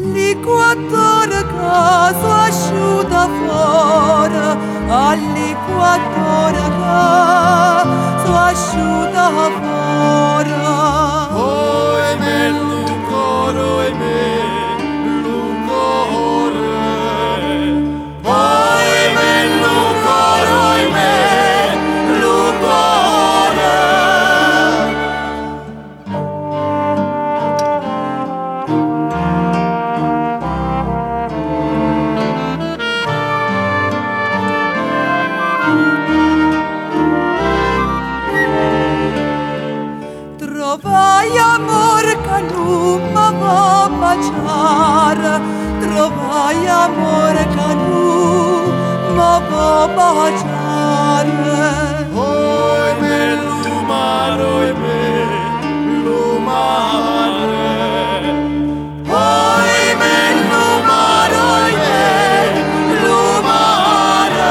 Liquatore caso asciuta fuori, al liquatore caso asciuta fuori. Oi me lucore, oi me lucore. Oi me lucore, oi me lucore. Trovai amor che non mi va baciare, trovai amor che non mi va baciare. Oi me lumare, oi me lumare. Oi me lumare, oi me lumare.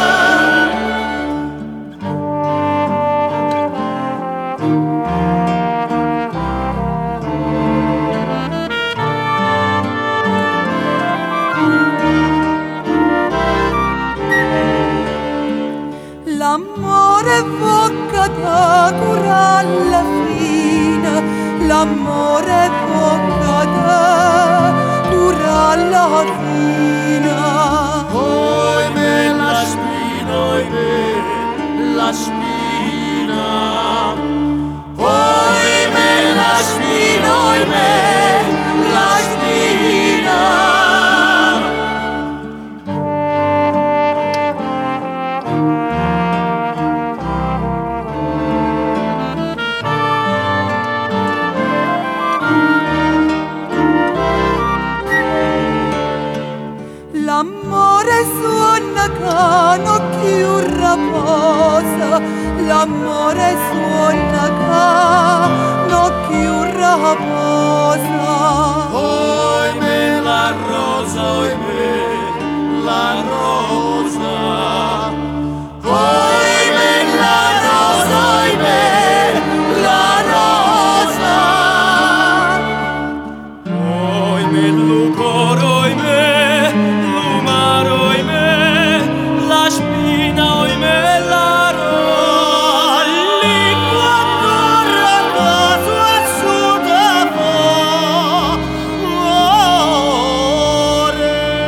L'amore bocca da cura alla fine, l'amore bocca da cura alla fine. Oi me la spina, oi me la spina. Oi me la spina, oi me la spina. L'amore suona che non più raposa, l'amore suona che non più raposa. Oi me la rosa, oi me la rosa. Oi me la rosa, oi me la rosa. Oi me lucore, oi me lumare, oi me la spina, oi me la rosa. Liquatore caso asciuta fuori.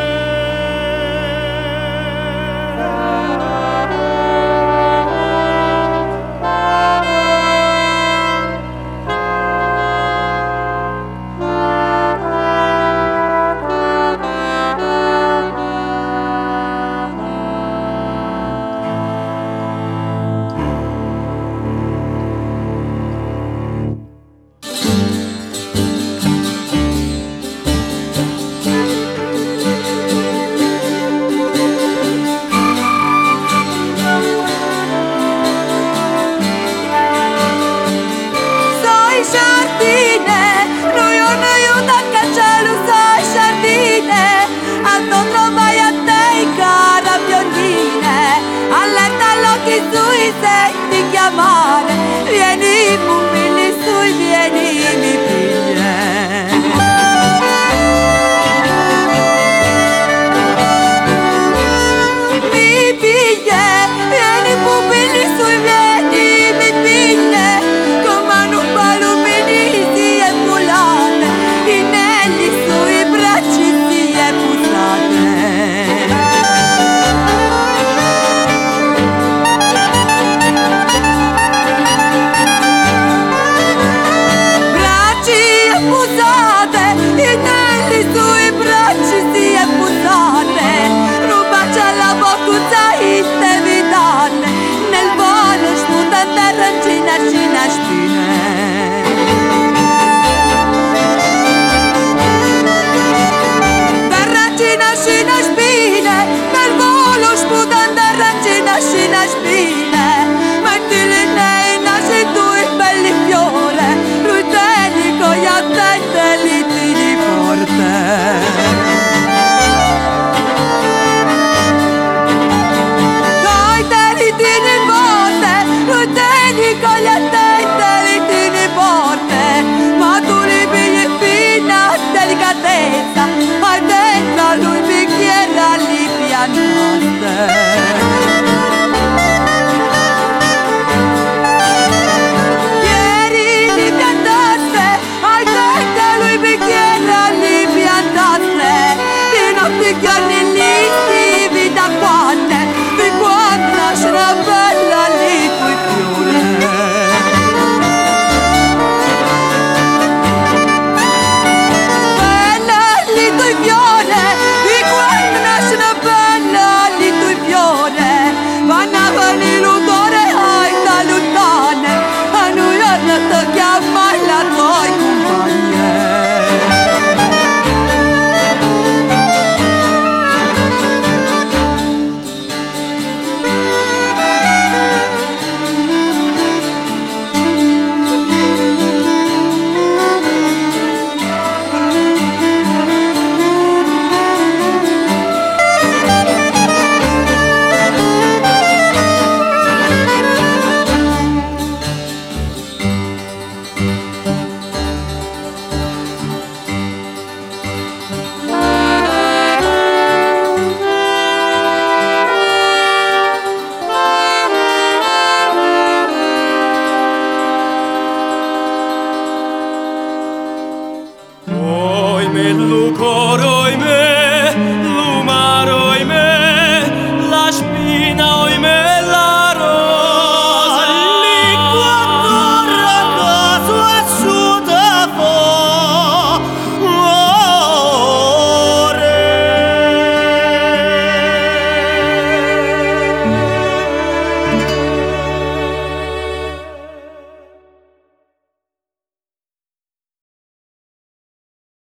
Sai sardine, noi non aiuta che cielo, sai sardine, ando trovai a te cara biondine, alletta l'occhi sui senti chiamare, vieni pupilli sui, vieni mi piglia. Mi piglia, vieni pupilli sui, vieni mi piglia, con mano palo beniti e volate, inelli sui bracci si e puzzate. loro i me